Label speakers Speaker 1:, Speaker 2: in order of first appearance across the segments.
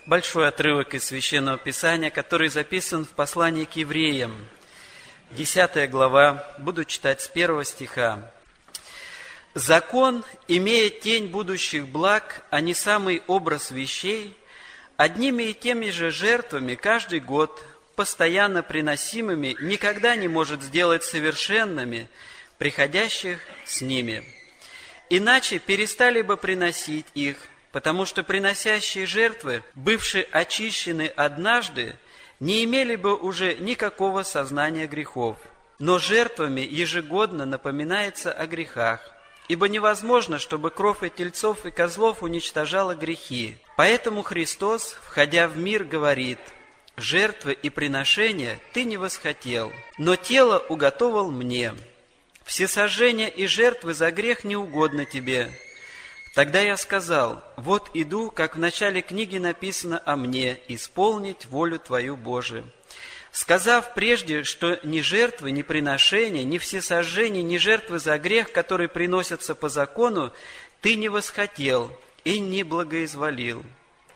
Speaker 1: большой отрывок из Священного Писания, который записан в послании к евреям, 10 глава, буду читать с 1 стиха. «Закон, имея тень будущих благ, а не самый образ вещей, одними и теми же жертвами каждый год, постоянно приносимыми, никогда не может сделать совершенными приходящих с ними. Иначе перестали бы приносить их, потому что приносящие жертвы, бывшие очищены однажды, не имели бы уже никакого сознания грехов. Но жертвами ежегодно напоминается о грехах, ибо невозможно, чтобы кровь и тельцов и козлов уничтожала грехи. Поэтому Христос, входя в мир, говорит: «Жертвы и приношения ты не восхотел, но тело уготовал мне. Всесожжение и жертвы за грех не угодно тебе». Тогда я сказал: «Вот иду, как в начале книги написано о мне, исполнить волю Твою, Божию». Сказав прежде, что ни жертвы, ни приношения, ни всесожжения, ни жертвы за грех, которые приносятся по закону, ты не восхотел и не благоизволил.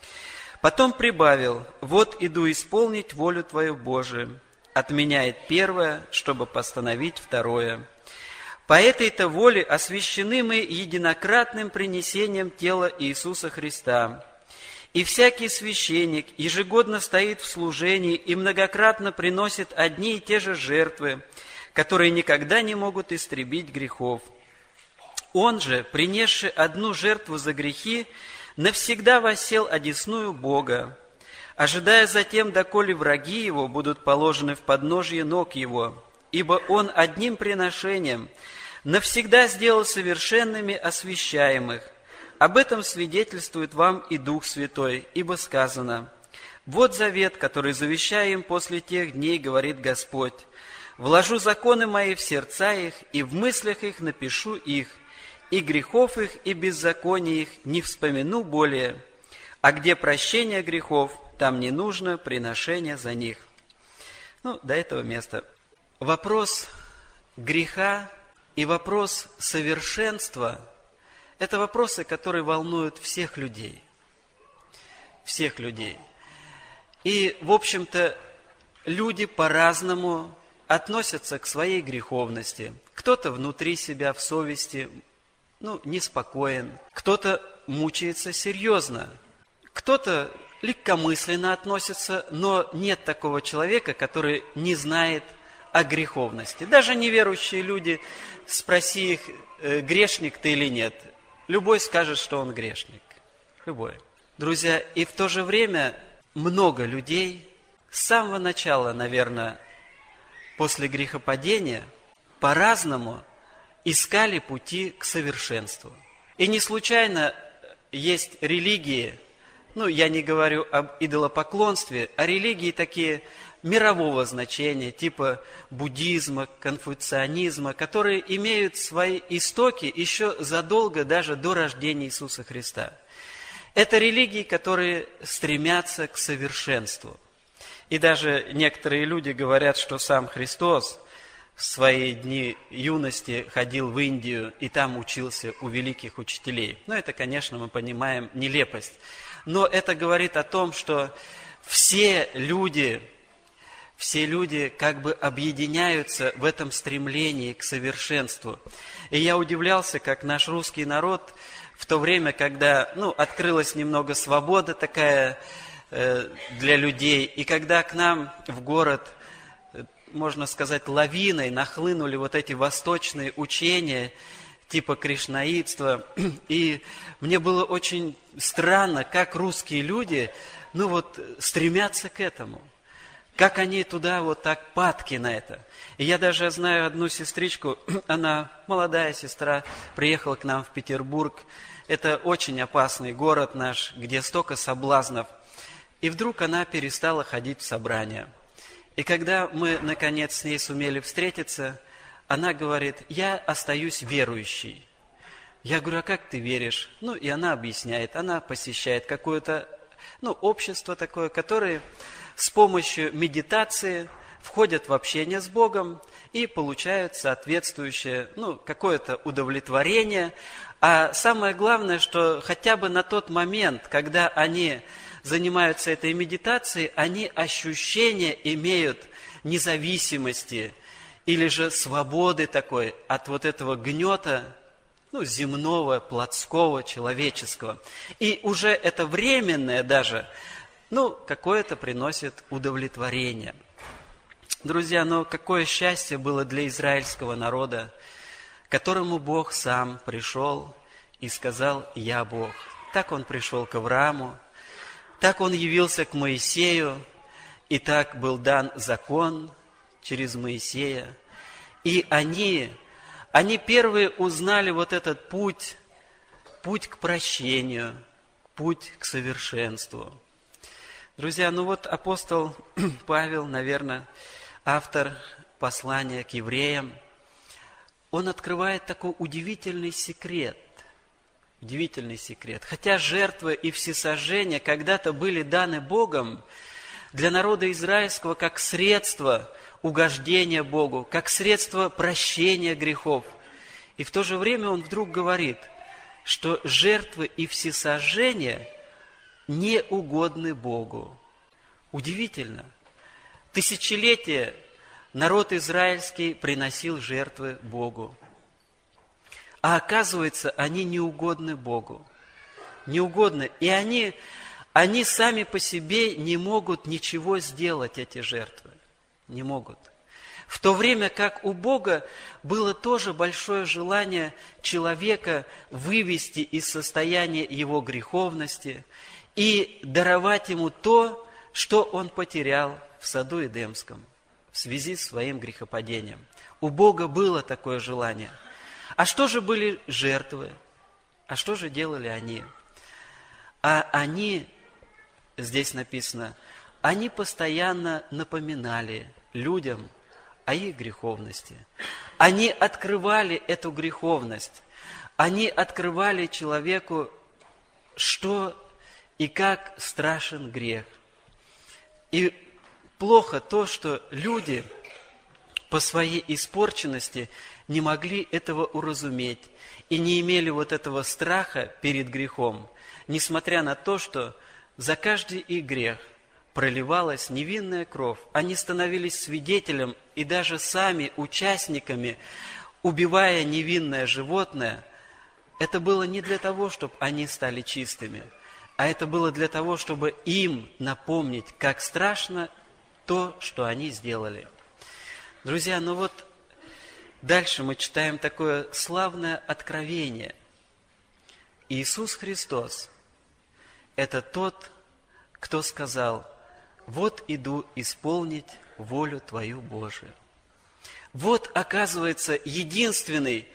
Speaker 1: Потом прибавил: «Вот иду исполнить волю Твою, Божию». Отменяет первое, чтобы постановить второе. По этой-то воле освящены мы единократным принесением тела Иисуса Христа. И всякий священник ежегодно стоит в служении и многократно приносит одни и те же жертвы, которые никогда не могут истребить грехов. Он же, принесший одну жертву за грехи, навсегда воссел одесную Бога, ожидая затем, доколе враги его будут положены в подножье ног его, ибо он одним приношением навсегда сделал совершенными освящаемых. Об этом свидетельствует вам и Дух Святой, ибо сказано: «Вот завет, который завещаю им после тех дней, говорит Господь, вложу законы мои в сердца их, и в мыслях их напишу их, и грехов их, и беззаконий их не вспомину более. А где прощение грехов, там не нужно приношение за них». До этого места. Вопрос греха и вопрос совершенства – это вопросы, которые волнуют всех людей. Всех людей. И, в общем-то, люди по-разному относятся к своей греховности. Кто-то внутри себя в совести, неспокоен. Кто-то мучается серьезно. Кто-то легкомысленно относится, но нет такого человека, который не знает о греховности. Даже неверующие люди, спроси их, грешник ты или нет, любой скажет, что он грешник. Любой. Друзья, и в то же время много людей с самого начала, наверное, после грехопадения, по-разному искали пути к совершенству. И не случайно есть религии, я не говорю об идолопоклонстве, а религии такие мирового значения, типа буддизма, конфуцианизма, которые имеют свои истоки еще задолго даже до рождения Иисуса Христа. Это религии, которые стремятся к совершенству. И даже некоторые люди говорят, что сам Христос в свои дни юности ходил в Индию и там учился у великих учителей. Это, конечно, мы понимаем, нелепость. Но это говорит о том, что все люди как бы объединяются в этом стремлении к совершенству. И я удивлялся, как наш русский народ в то время, когда открылась немного свобода такая для людей, и когда к нам в город, можно сказать, лавиной нахлынули вот эти восточные учения, типа кришнаитства, и мне было очень странно, как русские люди, стремятся к этому. Как они туда вот так падки на это. И я даже знаю одну сестричку, она молодая сестра, приехала к нам в Петербург. Это очень опасный город наш, где столько соблазнов. И вдруг она перестала ходить в собрания. И когда мы, наконец, с ней сумели встретиться, она говорит: «Я остаюсь верующей». Я говорю: «А как ты веришь?» И она объясняет. Она посещает какое-то общество такое, которое с помощью медитации входят в общение с Богом и получают соответствующее, какое-то удовлетворение. А самое главное, что хотя бы на тот момент, когда они занимаются этой медитацией, они ощущение имеют независимости или же свободы такой от вот этого гнета, земного, плотского, человеческого. И уже это временное даже, какое-то приносит удовлетворение. Друзья, какое счастье было для израильского народа, которому Бог сам пришел и сказал: «Я Бог». Так Он пришел к Аврааму, так Он явился к Моисею, и так был дан закон через Моисея. И они первые узнали вот этот путь к прощению, путь к совершенству. Друзья, апостол Павел, наверное, автор послания к евреям, он открывает такой удивительный секрет. Удивительный секрет. Хотя жертвы и всесожжения когда-то были даны Богом для народа израильского как средство угождения Богу, как средство прощения грехов. И в то же время он вдруг говорит, что жертвы и всесожжения не угодны Богу. Удивительно. Тысячелетия народ израильский приносил жертвы Богу. А оказывается, они не угодны Богу. Не угодны. И они сами по себе не могут ничего сделать, эти жертвы. Не могут. В то время как у Бога было тоже большое желание человека вывести из состояния его греховности и даровать ему то, что он потерял в саду Эдемском в связи с своим грехопадением. У Бога было такое желание. А что же были жертвы? А что же делали они? А они, здесь написано, они постоянно напоминали людям о их греховности. Они открывали эту греховность. Они открывали человеку, что и как страшен грех. И плохо то, что люди по своей испорченности не могли этого уразуметь и не имели вот этого страха перед грехом, несмотря на то, что за каждый их грех проливалась невинная кровь. Они становились свидетелем и даже сами участниками, убивая невинное животное. Это было не для того, чтобы они стали чистыми, а это было для того, чтобы им напомнить, как страшно то, что они сделали. Друзья, дальше мы читаем такое славное откровение. Иисус Христос – это тот, кто сказал: «Вот иду исполнить волю Твою, Божию». Вот, оказывается, единственный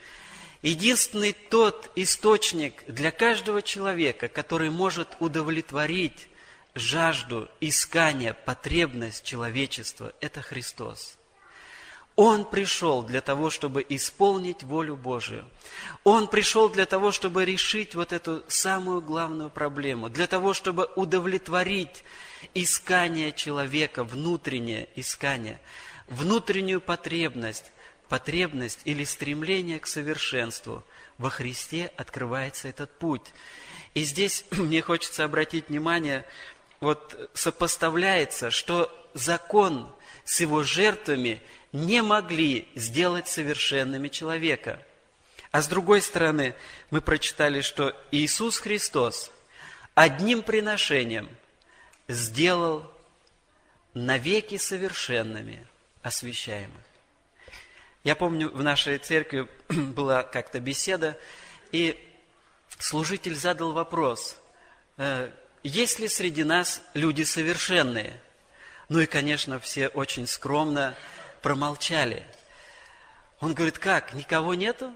Speaker 1: тот источник для каждого человека, который может удовлетворить жажду, искания, потребность человечества – это Христос. Он пришел для того, чтобы исполнить волю Божию. Он пришел для того, чтобы решить вот эту самую главную проблему, для того, чтобы удовлетворить искание человека, внутреннее искание, внутреннюю потребность или стремление к совершенству. Во Христе открывается этот путь. И здесь мне хочется обратить внимание, сопоставляется, что закон с его жертвами не могли сделать совершенными человека. А с другой стороны, мы прочитали, что Иисус Христос одним приношением сделал навеки совершенными освящаемых. Я помню, в нашей церкви была как-то беседа, и служитель задал вопрос: есть ли среди нас люди совершенные? И, конечно, все очень скромно промолчали. Он говорит: как, никого нету?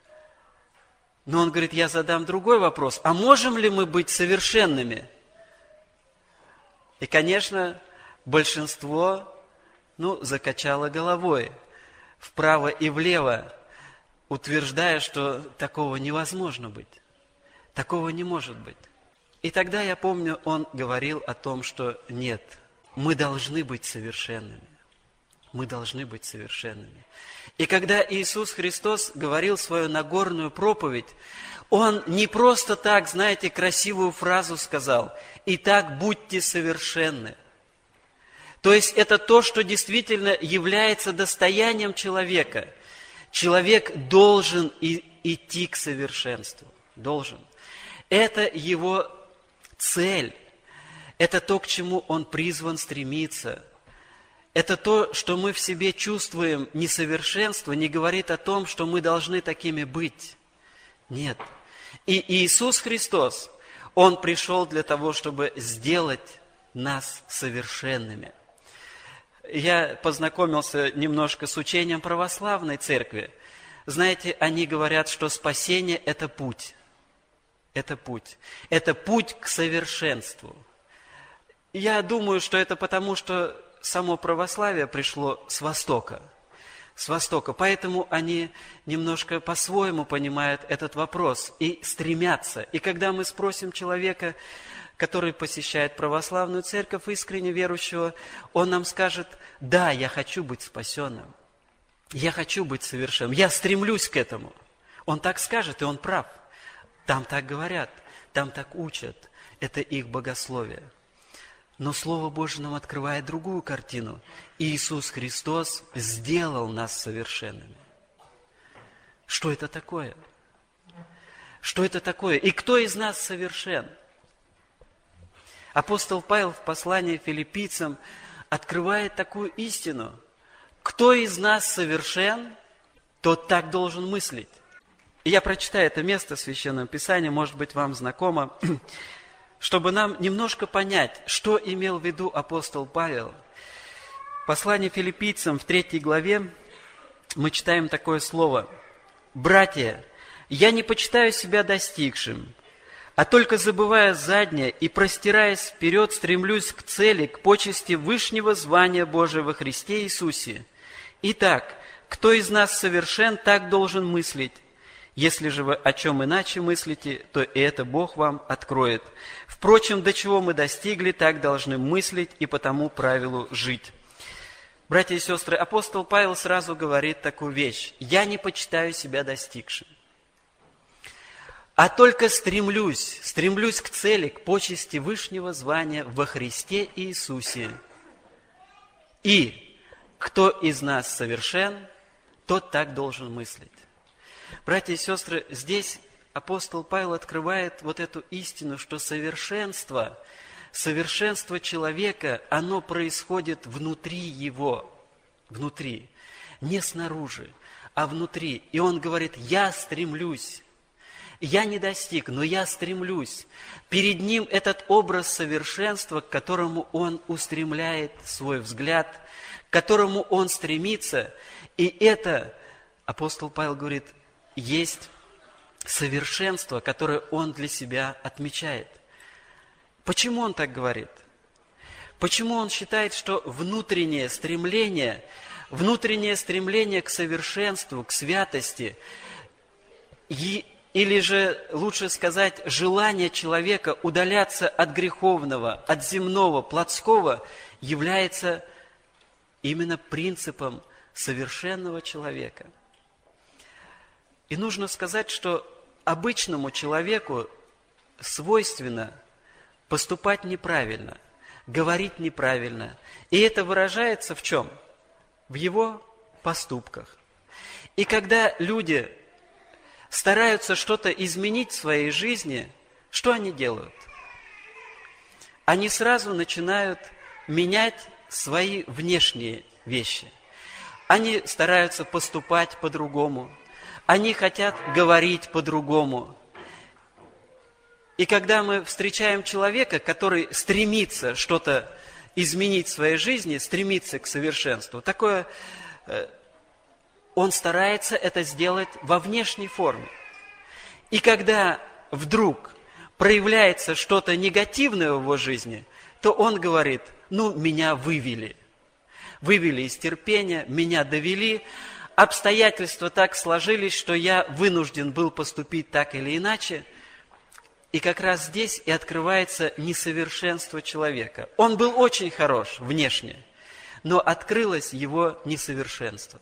Speaker 1: Но он говорит: я задам другой вопрос: а можем ли мы быть совершенными? И, конечно, большинство, закачало головой вправо и влево, утверждая, что такого невозможно быть, такого не может быть. И тогда, я помню, он говорил о том, что нет, мы должны быть совершенными. мы должны быть совершенными. И когда Иисус Христос говорил свою Нагорную проповедь, Он не просто так, знаете, красивую фразу сказал: «Итак, будьте совершенны». То есть это то, что действительно является достоянием человека. Человек должен идти к совершенству. Должен. Это его цель. Это то, к чему он призван стремиться. Это то, что мы в себе чувствуем несовершенство, не говорит о том, что мы должны такими быть. Нет. И Иисус Христос, Он пришел для того, чтобы сделать нас совершенными. Я познакомился немножко с учением православной церкви. Знаете, они говорят, что спасение – это путь. Это путь. Это путь к совершенству. Я думаю, что это потому, что само православие пришло с Востока. С Востока. Поэтому они немножко по-своему понимают этот вопрос и стремятся. И когда мы спросим человека, который посещает православную церковь, искренне верующего, он нам скажет: да, я хочу быть спасенным. Я хочу быть совершенным. Я стремлюсь к этому. Он так скажет, и он прав. Там так говорят, там так учат. Это их богословие. Но Слово Божие нам открывает другую картину. Иисус Христос сделал нас совершенными. Что это такое? Что это такое? И кто из нас совершен? Апостол Павел в послании филиппийцам открывает такую истину. Кто из нас совершен, тот так должен мыслить. И я прочитаю это место в Священном Писании, может быть, вам знакомо, чтобы нам немножко понять, что имел в виду апостол Павел. В послании филиппийцам в 3 главе мы читаем такое слово: «Братья, я не почитаю себя достигшим, а только забывая заднее и простираясь вперед, стремлюсь к цели, к почести вышнего звания Божия во Христе Иисусе. Итак, кто из нас совершен, так должен мыслить. Если же вы о чем иначе мыслите, то и это Бог вам откроет. Впрочем, до чего мы достигли, так должны мыслить и по тому правилу жить». Братья и сестры, апостол Павел сразу говорит такую вещь: «Я не почитаю себя достигшим, а только стремлюсь к цели, к почести вышнего звания во Христе Иисусе. И кто из нас совершен, тот так должен мыслить». Братья и сестры, здесь апостол Павел открывает вот эту истину, что совершенство человека, оно происходит внутри его, внутри, не снаружи, а внутри. И он говорит: «Я стремлюсь». Я не достиг, но я стремлюсь. Перед ним этот образ совершенства, к которому он устремляет свой взгляд, к которому он стремится. И это, апостол Павел говорит, есть совершенство, которое он для себя отмечает. Почему он так говорит? Почему он считает, что внутреннее стремление к совершенству, к святости, или же, лучше сказать, желание человека удаляться от греховного, от земного, плотского, является именно принципом совершенного человека? И нужно сказать, что обычному человеку свойственно поступать неправильно, говорить неправильно. И это выражается в чем? В его поступках. И когда люди стараются что-то изменить в своей жизни, что они делают? Они сразу начинают менять свои внешние вещи. Они стараются поступать по-другому. Они хотят говорить по-другому. И когда мы встречаем человека, который стремится что-то изменить в своей жизни, стремится к совершенству, он старается это сделать во внешней форме. И когда вдруг проявляется что-то негативное в его жизни, то он говорит: меня вывели из терпения, меня довели, обстоятельства так сложились, что я вынужден был поступить так или иначе. И как раз здесь и открывается несовершенство человека. Он был очень хорош внешне, но открылось его несовершенство.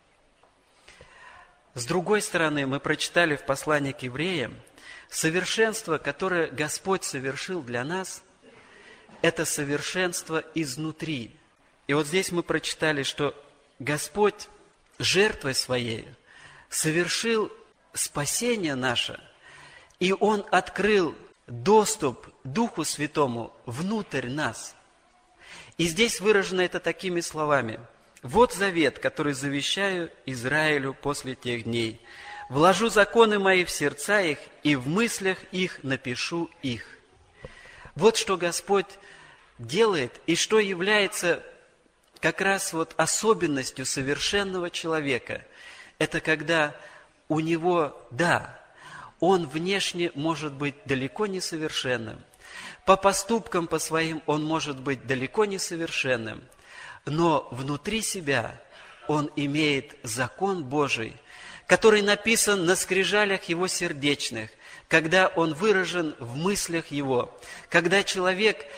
Speaker 1: С другой стороны, мы прочитали в послании к евреям, совершенство, которое Господь совершил для нас, это совершенство изнутри. И вот здесь мы прочитали, что Господь жертвой Своей совершил спасение наше, и Он открыл доступ Духу Святому внутрь нас. И здесь выражено это такими словами. «Вот завет, который завещаю Израилю после тех дней. Вложу законы мои в сердца их, и в мыслях их напишу их». Вот что Господь делает, и что является как раз вот особенностью совершенного человека. Это когда у него, да, он внешне может быть далеко не совершенным. По поступкам, по своим он может быть далеко не совершенным. Но внутри себя он имеет закон Божий, который написан на скрижалях его сердечных, когда он выражен в мыслях его, когда человек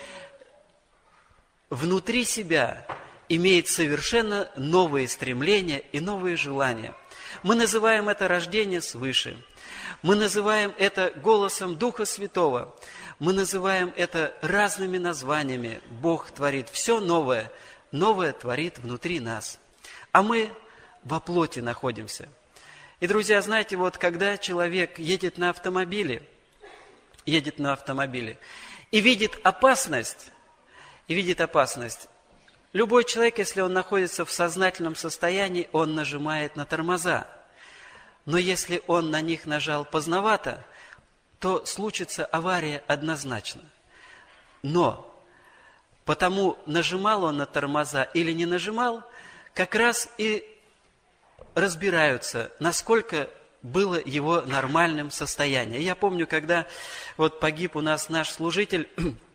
Speaker 1: внутри себя имеет совершенно новые стремления и новые желания. Мы называем это рождение свыше. Мы называем это голосом Духа Святого. Мы называем это разными названиями. Бог творит все новое, новое творит внутри нас. А мы во плоти находимся. И, друзья, знаете, вот когда человек едет на автомобиле и видит опасность, любой человек, если он находится в сознательном состоянии, он нажимает на тормоза. Но если он на них нажал поздновато, то случится авария однозначно. Но потому, нажимал он на тормоза или не нажимал, как раз и разбираются, насколько было его нормальным состояние. Я помню, когда вот погиб у нас наш служитель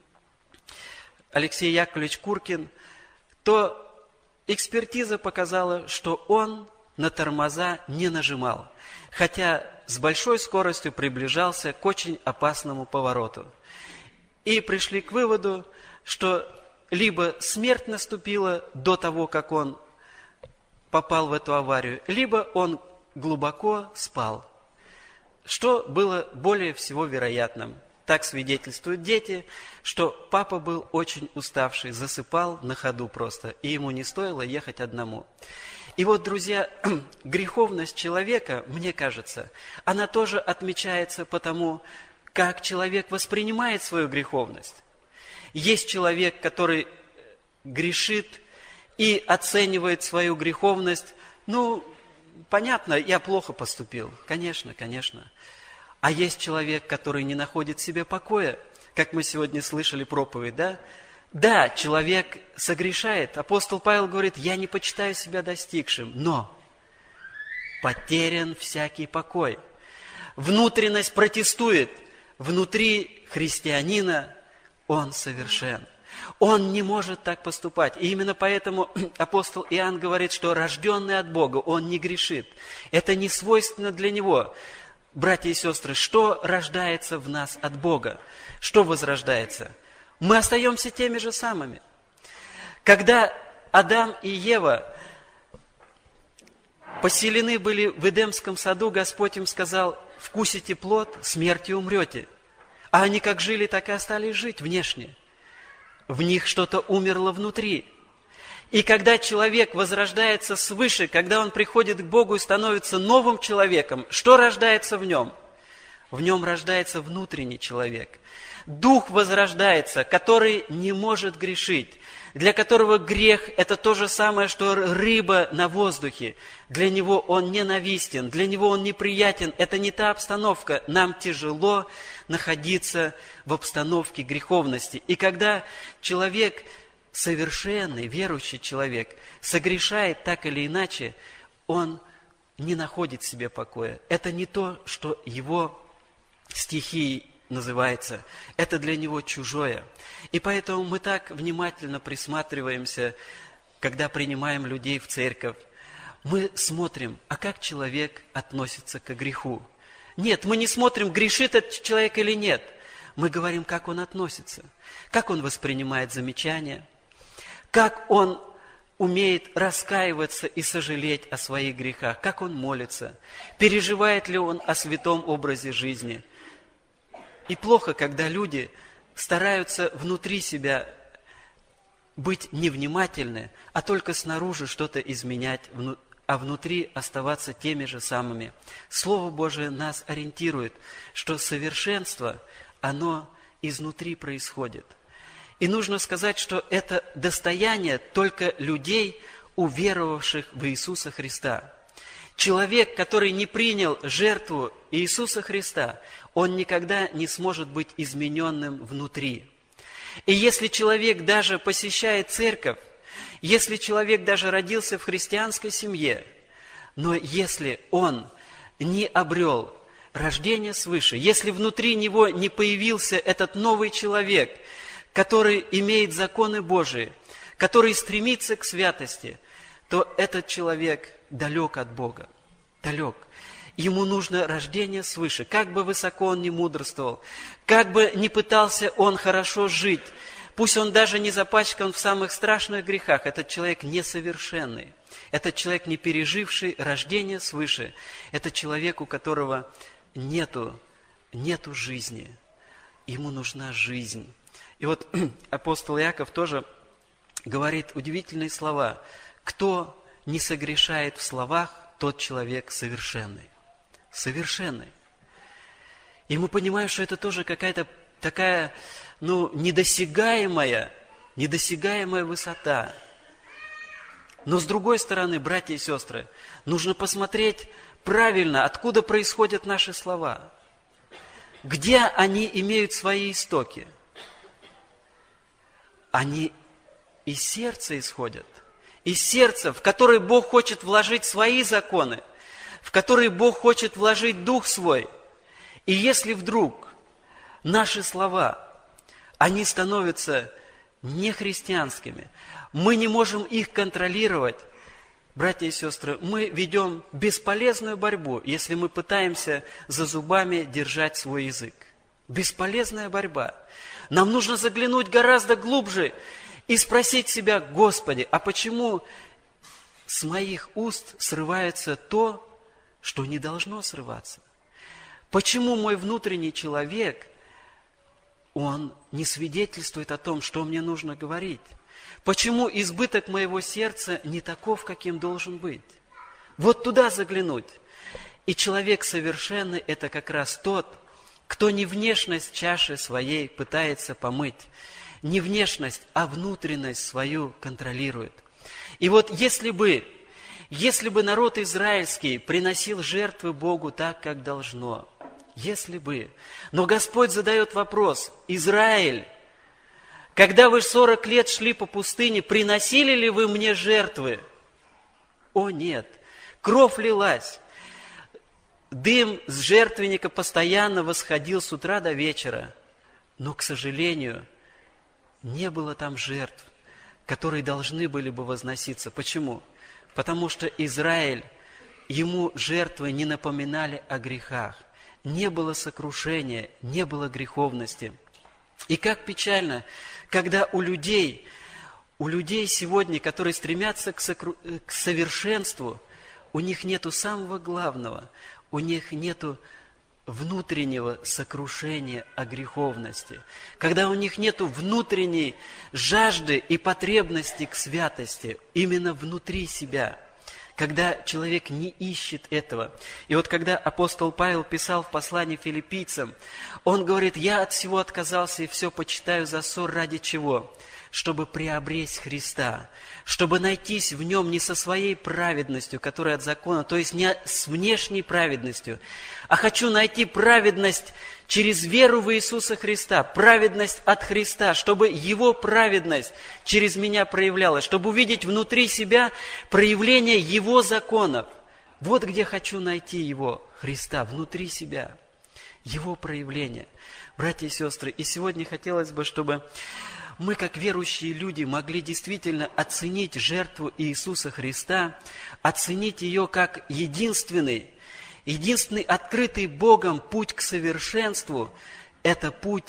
Speaker 1: Алексей Яковлевич Куркин, то экспертиза показала, что он на тормоза не нажимал, хотя с большой скоростью приближался к очень опасному повороту. И пришли к выводу, что либо смерть наступила до того, как он попал в эту аварию, либо он глубоко спал, что было более всего вероятным. Так свидетельствуют дети, что папа был очень уставший, засыпал на ходу просто, и ему не стоило ехать одному. И вот, друзья, греховность человека, мне кажется, она тоже отмечается по тому, как человек воспринимает свою греховность. Есть человек, который грешит и оценивает свою греховность, понятно, я плохо поступил, конечно. А есть человек, который не находит в себе покоя, как мы сегодня слышали проповедь, да? Да, человек согрешает. Апостол Павел говорит, я не почитаю себя достигшим, но потерян всякий покой. Внутренность протестует. Внутри христианина он совершен. Он не может так поступать. И именно поэтому апостол Иоанн говорит, что рожденный от Бога, он не грешит. Это не свойственно для него. Братья и сестры, что рождается в нас от Бога? Что возрождается? Мы остаемся теми же самыми. Когда Адам и Ева поселены были в Эдемском саду, Господь им сказал, вкусите плод, смертью умрете. А они как жили, так и остались жить внешне. В них что-то умерло внутри. И когда человек возрождается свыше, когда он приходит к Богу и становится новым человеком, что рождается в нем? В нем рождается внутренний человек. Дух возрождается, который не может грешить, для которого грех – это то же самое, что рыба на воздухе. Для него он ненавистен, для него он неприятен. Это не та обстановка. Нам тяжело находиться в обстановке греховности. И когда человек, совершенный, верующий человек, согрешает так или иначе, он не находит в себе покоя. Это не то, что его стихией называется. Это для него чужое. И поэтому мы так внимательно присматриваемся, когда принимаем людей в церковь. Мы смотрим, а как человек относится к греху. Нет, мы не смотрим, грешит этот человек или нет. Мы говорим, как он относится, как он воспринимает замечания, как он умеет раскаиваться и сожалеть о своих грехах, как он молится, переживает ли он о святом образе жизни. И плохо, когда люди стараются внутри себя быть невнимательны, а только снаружи что-то изменять, а внутри оставаться теми же самыми. Слово Божие нас ориентирует, что совершенство, оно изнутри происходит. И нужно сказать, что это достояние только людей, уверовавших в Иисуса Христа. Человек, который не принял жертву Иисуса Христа, он никогда не сможет быть измененным внутри. И если человек даже посещает церковь, если человек даже родился в христианской семье, но если он не обрел рождение свыше, если внутри него не появился этот новый человек, который имеет законы Божии, который стремится к святости, то этот человек далек от Бога, далек. Ему нужно рождение свыше. Как бы высоко он ни мудрствовал, как бы ни пытался он хорошо жить, пусть он даже не запачкан в самых страшных грехах, этот человек несовершенный. Этот человек, не переживший рождение свыше. Это человек, у которого нету жизни. Ему нужна жизнь. И вот апостол Иаков тоже говорит удивительные слова. Кто не согрешает в словах, тот человек совершенный. Совершенный. И мы понимаем, что это тоже какая-то такая, недосягаемая высота. Но с другой стороны, братья и сестры, нужно посмотреть правильно, откуда происходят наши слова. Где они имеют свои истоки? Они из сердца исходят. Из сердца, в которое Бог хочет вложить свои законы, в которые Бог хочет вложить Дух Свой. И если вдруг наши слова, они становятся нехристианскими, мы не можем их контролировать, братья и сестры, мы ведем бесполезную борьбу, если мы пытаемся за зубами держать свой язык. Бесполезная борьба. Нам нужно заглянуть гораздо глубже и спросить себя: Господи, а почему с моих уст срывается то, что не должно срываться? Почему мой внутренний человек, он не свидетельствует о том, что мне нужно говорить? Почему избыток моего сердца не таков, каким должен быть? Вот туда заглянуть. И человек совершенный – это как раз тот, кто не внешность чаши своей пытается помыть, не внешность, а внутренность свою контролирует. И вот если бы народ израильский приносил жертвы Богу так, как должно, но Господь задает вопрос: Израиль, когда вы 40 лет шли по пустыне, приносили ли вы мне жертвы? О нет, кровь лилась, дым с жертвенника постоянно восходил с утра до вечера, но, к сожалению, не было там жертв, которые должны были бы возноситься. Почему? Потому что Израиль, ему жертвы не напоминали о грехах. Не было сокрушения, не было греховности. И как печально, когда у людей сегодня, которые стремятся к совершенству, у них нету самого главного, у них нету внутреннего сокрушения о греховности, когда у них нету внутренней жажды и потребности к святости именно внутри себя, когда человек не ищет этого. И вот когда апостол Павел писал в послании филиппийцам, он говорит: «Я от всего отказался и все почитаю за ссор ради чего? Чтобы приобресть Христа, чтобы найтись в Нем не со своей праведностью, которая от закона, то есть не с внешней праведностью, а хочу найти праведность через веру в Иисуса Христа, праведность от Христа, чтобы Его праведность через меня проявлялась, чтобы увидеть внутри себя проявление Его законов. Вот где хочу найти Его, Христа, внутри себя, Его проявление». Братья и сестры, и сегодня хотелось бы, чтобы мы, как верующие люди, могли действительно оценить жертву Иисуса Христа, оценить ее как единственный открытый Богом путь к совершенству – это путь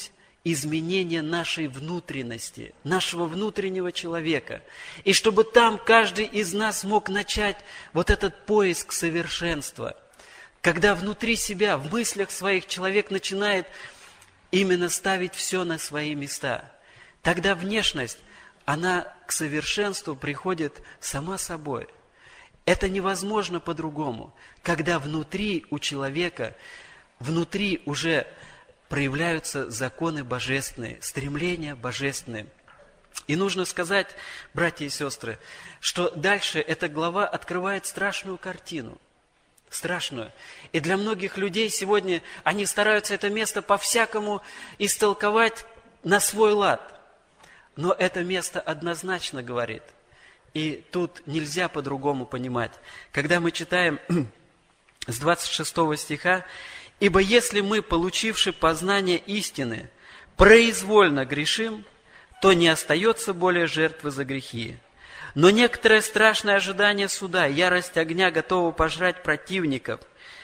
Speaker 1: изменение нашей внутренности, нашего внутреннего человека. И чтобы там каждый из нас мог начать вот этот поиск совершенства. Когда внутри себя, в мыслях своих человек начинает именно ставить все на свои места. Тогда внешность, она к совершенству приходит сама собой. Это невозможно по-другому, когда внутри у человека, внутри уже проявляются законы божественные, стремления божественные. И нужно сказать, братья и сестры, что дальше эта глава открывает страшную картину. Страшную. И для многих людей сегодня они стараются это место по-всякому истолковать на свой лад. Но это место однозначно говорит. И тут нельзя по-другому понимать. Когда мы читаем с 26 стиха, «Ибо если мы, получивши познание истины, произвольно грешим, то не остается более жертвы за грехи. Но некоторое страшное ожидание суда, ярость огня готова пожрать противников».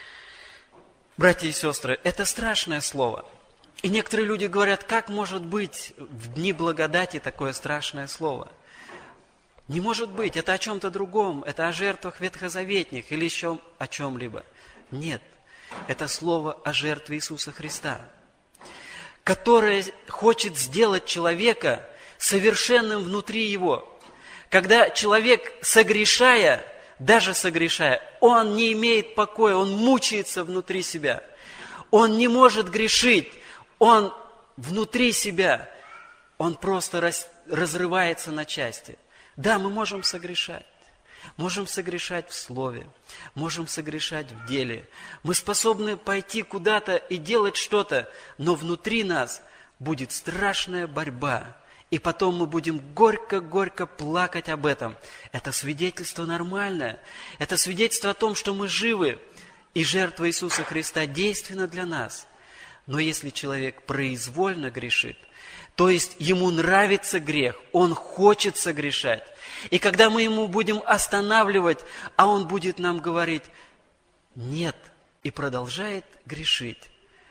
Speaker 1: Братья и сестры, это страшное слово. И некоторые люди говорят, как может быть в дни благодати такое страшное слово? Не может быть, это о чем-то другом, это о жертвах ветхозаветных или еще о чем-либо. Нет, это слово о жертве Иисуса Христа, которое хочет сделать человека совершенным внутри его. Когда человек, согрешая, даже согрешая, он не имеет покоя, он мучается внутри себя. Он не может грешить, он внутри себя, он просто разрывается на части. Да, мы можем согрешать. Можем согрешать в слове, можем согрешать в деле. Мы способны пойти куда-то и делать что-то, но внутри нас будет страшная борьба. И потом мы будем горько-горько плакать об этом. Это свидетельство нормальное. Это свидетельство о том, что мы живы. И жертва Иисуса Христа действенна для нас. Но если человек произвольно грешит, то есть ему нравится грех, он хочет согрешать. И когда мы ему будем останавливать, а он будет нам говорить «нет» и продолжает грешить,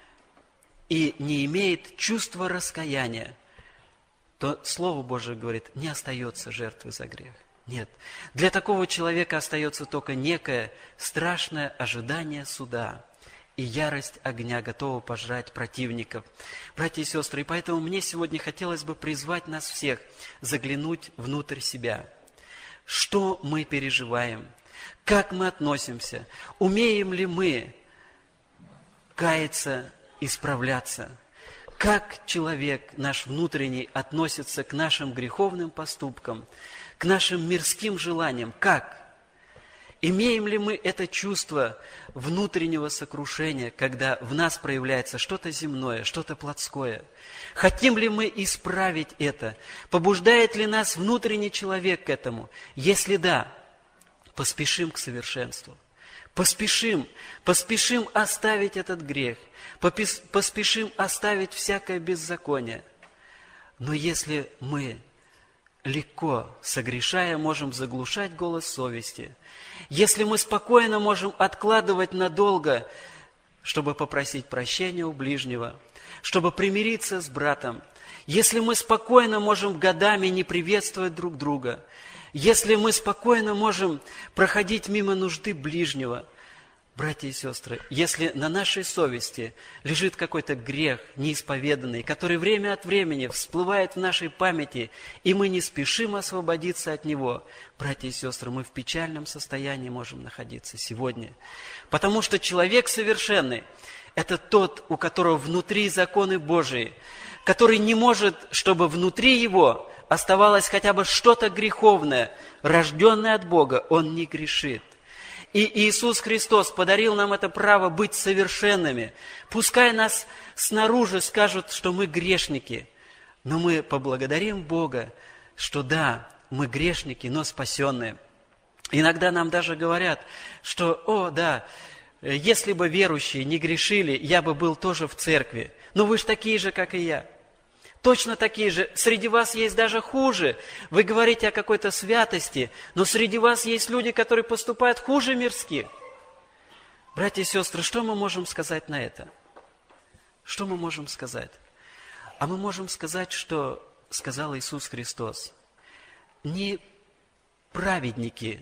Speaker 1: и не имеет чувства раскаяния, то Слово Божие говорит, не остается жертвы за грех. Нет. Для такого человека остается только некое страшное ожидание суда. И ярость огня готова пожрать противников. Братья и сестры, и поэтому мне сегодня хотелось бы призвать нас всех заглянуть внутрь себя. Что мы переживаем? Как мы относимся? Умеем ли мы каяться, исправляться? Как человек наш внутренний относится к нашим греховным поступкам, к нашим мирским желаниям? Как? Имеем ли мы это чувство внутреннего сокрушения, когда в нас проявляется что-то земное, что-то плотское? Хотим ли мы исправить это? Побуждает ли нас внутренний человек к этому? Если да, поспешим к совершенству. Поспешим оставить этот грех. Поспешим оставить всякое беззаконие. Но если мы легко, согрешая, можем заглушать голос совести, если мы спокойно можем откладывать надолго, чтобы попросить прощения у ближнего, чтобы примириться с братом, если мы спокойно можем годами не приветствовать друг друга, если мы спокойно можем проходить мимо нужды ближнего, братья и сестры, если на нашей совести лежит какой-то грех неисповеданный, который время от времени всплывает в нашей памяти, и мы не спешим освободиться от него, братья и сестры, мы в печальном состоянии можем находиться сегодня. Потому что человек совершенный – это тот, у которого внутри законы Божии, который не может, чтобы внутри его оставалось хотя бы что-то греховное, рожденное от Бога, он не грешит. И Иисус Христос подарил нам это право быть совершенными. Пускай нас снаружи скажут, что мы грешники, но мы поблагодарим Бога, что да, мы грешники, но спасенные. Иногда нам даже говорят, что, о, да, если бы верующие не грешили, я бы был тоже в церкви. Но вы же такие же, как и я. Точно такие же. Среди вас есть даже хуже. Вы говорите о какой-то святости, но среди вас есть люди, которые поступают хуже мирских. Братья и сестры, что мы можем сказать на это? Что мы можем сказать? А мы можем сказать, что сказал Иисус Христос. Не праведники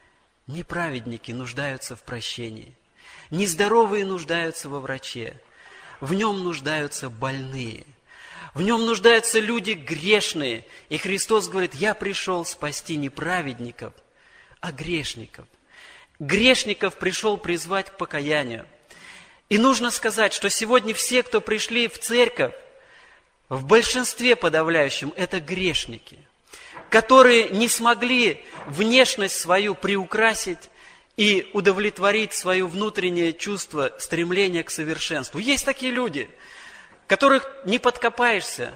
Speaker 1: нуждаются в прощении. Нездоровые нуждаются во враче. В нем нуждаются больные. В нем нуждаются люди грешные. И Христос говорит, я пришел спасти не праведников, а грешников. Грешников пришел призвать к покаянию. И нужно сказать, что сегодня все, кто пришли в церковь, в большинстве подавляющем, это грешники, которые не смогли внешность свою приукрасить и удовлетворить свое внутреннее чувство стремления к совершенству. Есть такие люди, которых не подкопаешься.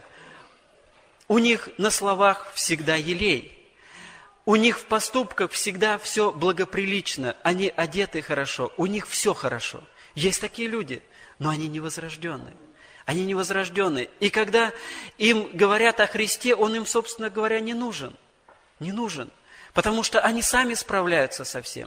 Speaker 1: У них на словах всегда елей. У них в поступках всегда все благоприлично. Они одеты хорошо, у них все хорошо. Есть такие люди, но они невозрожденные. Они невозрожденные. И когда им говорят о Христе, Он им, собственно говоря, не нужен. Не нужен. Потому что они сами справляются со всем.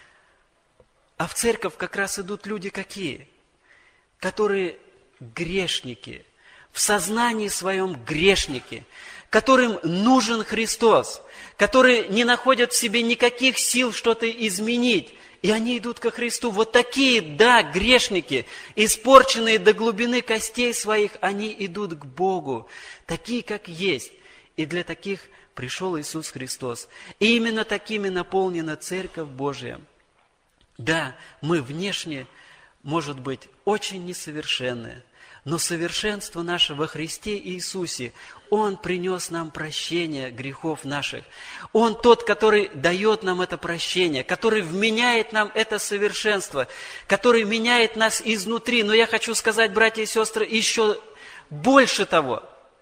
Speaker 1: А в церковь как раз идут люди какие? Которые грешники. В сознании своем грешники. Которым нужен Христос. Которые не находят в себе никаких сил что-то изменить. И они идут ко Христу. Вот такие, да, грешники, испорченные до глубины костей своих, они идут к Богу, такие, как есть. И для таких пришел Иисус Христос. И именно такими наполнена Церковь Божия. Да, мы внешне, может быть, очень несовершенны, но совершенство наше во Христе Иисусе. Он принес нам прощение грехов наших. Он тот, который дает нам это прощение, который вменяет нам это совершенство, который меняет нас изнутри. Но я хочу сказать, братья и сестры, еще больше того,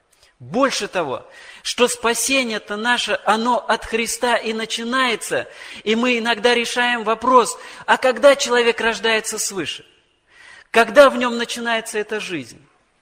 Speaker 1: что спасение-то наше, оно от Христа и начинается. И мы иногда решаем вопрос, а когда человек рождается свыше? Когда в нем начинается эта жизнь?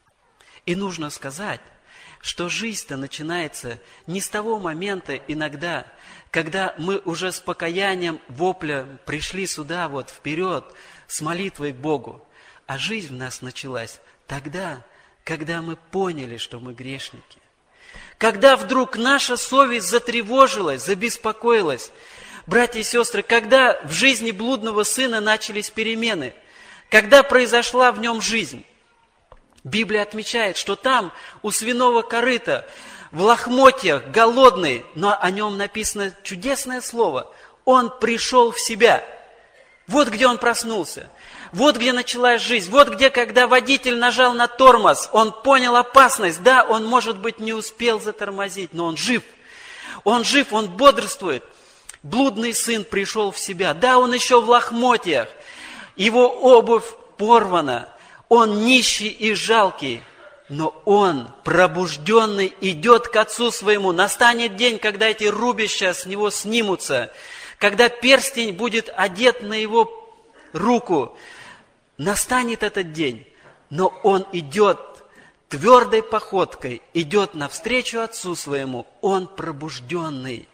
Speaker 1: И нужно сказать, что жизнь-то начинается не с того момента иногда, когда мы уже с покаянием, воплем пришли сюда, вот вперед, с молитвой к Богу. А жизнь в нас началась тогда, когда мы поняли, что мы грешники. Когда вдруг наша совесть затревожилась, забеспокоилась. Братья и сестры, когда в жизни блудного сына начались перемены, когда произошла в нем жизнь, Библия отмечает, что там у свиного корыта в лохмотьях, голодный, но о нем написано чудесное слово. Он пришел в себя. Вот где он проснулся. Вот где началась жизнь. Вот где, когда водитель нажал на тормоз, он понял опасность. Да, он, может быть, не успел затормозить, но он жив. Он жив, он бодрствует. Блудный сын пришел в себя. Да, он еще в лохмотьях. Его обувь порвана. Он нищий и жалкий, но он, пробужденный, идет к отцу своему. Настанет день, когда эти рубища с него снимутся, когда перстень будет одет на его руку. Настанет этот день, но он идет твердой походкой, идет навстречу отцу своему. Он пробужденный,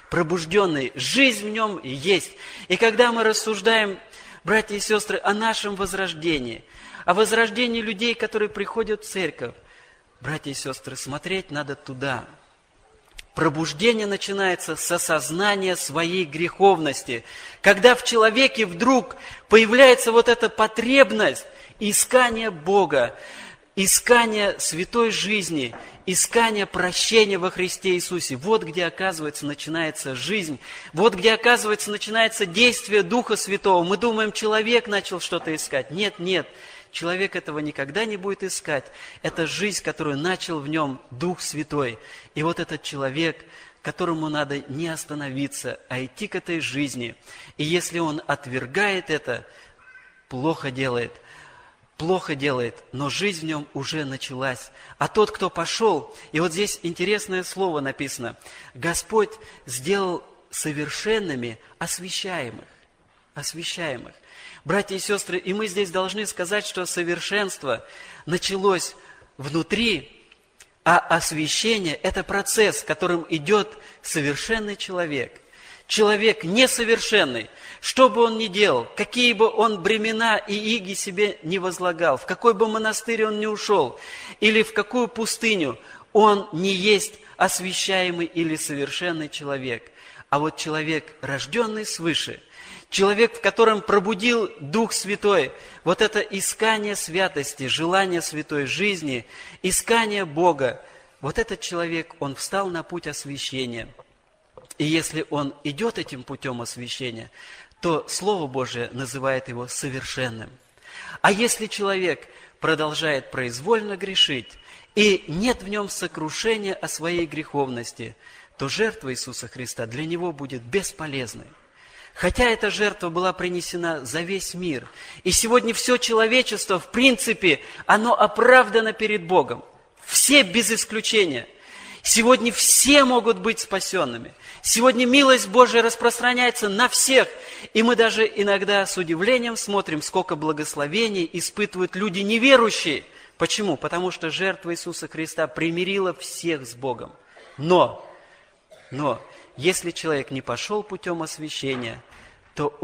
Speaker 1: жизнь в нем есть. И когда мы рассуждаем, братья и сестры, о нашем возрождении, о возрождении людей, которые приходят в церковь. Братья и сестры, смотреть надо туда. Пробуждение начинается с осознания своей греховности. Когда в человеке вдруг появляется вот эта потребность искания Бога, искания святой жизни, искания прощения во Христе Иисусе. Вот где, оказывается, начинается жизнь. Вот где, оказывается, начинается действие Духа Святого. Мы думаем, человек начал что-то искать. Нет. Человек этого никогда не будет искать. Это жизнь, которую начал в нем Дух Святой. И вот этот человек, которому надо не остановиться, а идти к этой жизни. И если он отвергает это, плохо делает, но жизнь в нем уже началась. А тот, кто пошел, и вот здесь интересное слово написано, Господь сделал совершенными освящаемых. Братья и сестры, и мы здесь должны сказать, что совершенство началось внутри, а освящение – это процесс, которым идет совершенный человек. Человек несовершенный, что бы он ни делал, какие бы он бремена и иги себе не возлагал, в какой бы монастырь он ни ушел, или в какую пустыню, он не есть освящаемый или совершенный человек. А вот человек, рожденный свыше, человек, в котором пробудил Дух Святой, вот это искание святости, желание святой жизни, искание Бога, вот этот человек, он встал на путь освящения. И если он идет этим путем освящения, то Слово Божие называет его совершенным. А если человек продолжает произвольно грешить, и нет в нем сокрушения о своей греховности, то жертва Иисуса Христа для него будет бесполезной. Хотя эта жертва была принесена за весь мир. И сегодня все человечество, в принципе, оно оправдано перед Богом. Все без исключения. Сегодня все могут быть спасенными. Сегодня милость Божия распространяется на всех. И мы даже иногда с удивлением смотрим, сколько благословений испытывают люди неверующие. Почему? Потому что жертва Иисуса Христа примирила всех с Богом. Но если человек не пошел путем освящения, то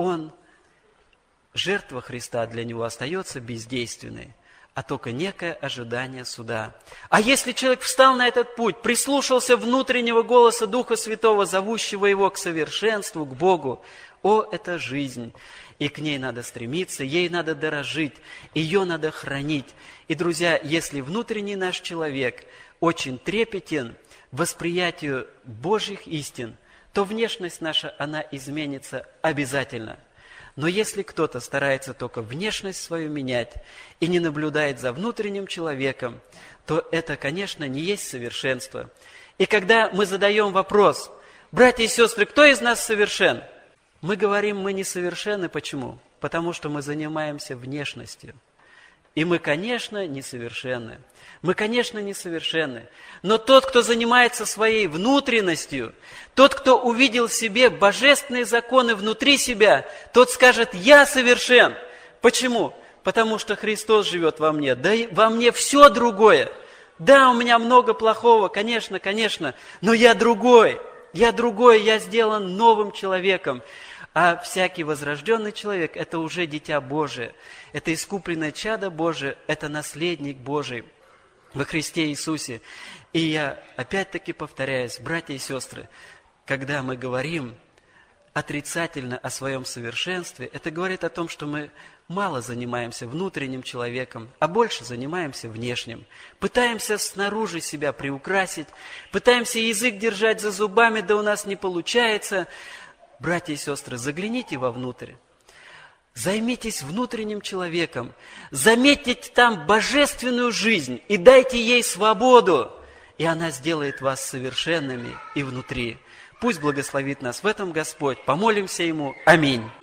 Speaker 1: жертва Христа для него остается бездейственной, а только некое ожидание суда. А если человек встал на этот путь, прислушался внутреннего голоса Духа Святого, зовущего его к совершенству, к Богу, это жизнь, и к ней надо стремиться, ей надо дорожить, ее надо хранить. И, друзья, если внутренний наш человек очень трепетен восприятию Божьих истин, то внешность наша, она изменится обязательно. Но если кто-то старается только внешность свою менять и не наблюдает за внутренним человеком, то это, конечно, не есть совершенство. И когда мы задаем вопрос, братья и сестры, кто из нас совершен? Мы говорим, мы несовершенны. Почему? Потому что мы занимаемся внешностью. И мы, конечно, несовершенны. Мы, конечно, несовершенны. Но тот, кто занимается своей внутренностью, тот, кто увидел в себе божественные законы внутри себя, тот скажет, я совершен. Почему? Потому что Христос живет во мне. Да и во мне все другое. Да, у меня много плохого, конечно, но я другой. Я сделан новым человеком. А всякий возрожденный человек – это уже дитя Божие, это искупленное чадо Божие, это наследник Божий во Христе Иисусе. И я опять-таки повторяюсь, братья и сестры, когда мы говорим отрицательно о своем совершенстве, это говорит о том, что мы мало занимаемся внутренним человеком, а больше занимаемся внешним. Пытаемся снаружи себя приукрасить, пытаемся язык держать за зубами, да у нас не получается. Братья и сестры, загляните вовнутрь, займитесь внутренним человеком, заметьте там божественную жизнь и дайте ей свободу, и она сделает вас совершенными и внутри. Пусть благословит нас в этом Господь. Помолимся Ему. Аминь.